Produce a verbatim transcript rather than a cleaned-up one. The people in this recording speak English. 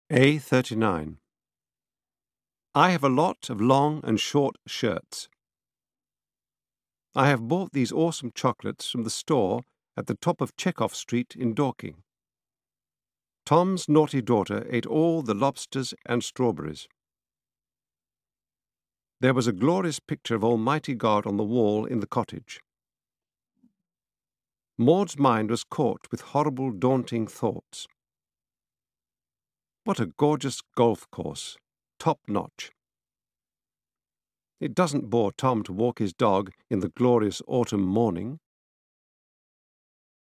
A thirty-nine. I have a lot of long and short shirts. I have bought these awesome chocolates from the store at the top of Chekhov Street in Dorking. Tom's naughty daughter ate all the lobsters and strawberries. There was a glorious picture of Almighty God on the wall in the cottage. Maud's mind was caught with horrible, daunting thoughts. What a gorgeous golf course, top-notch. It doesn't bore Tom to walk his dog in the glorious autumn morning.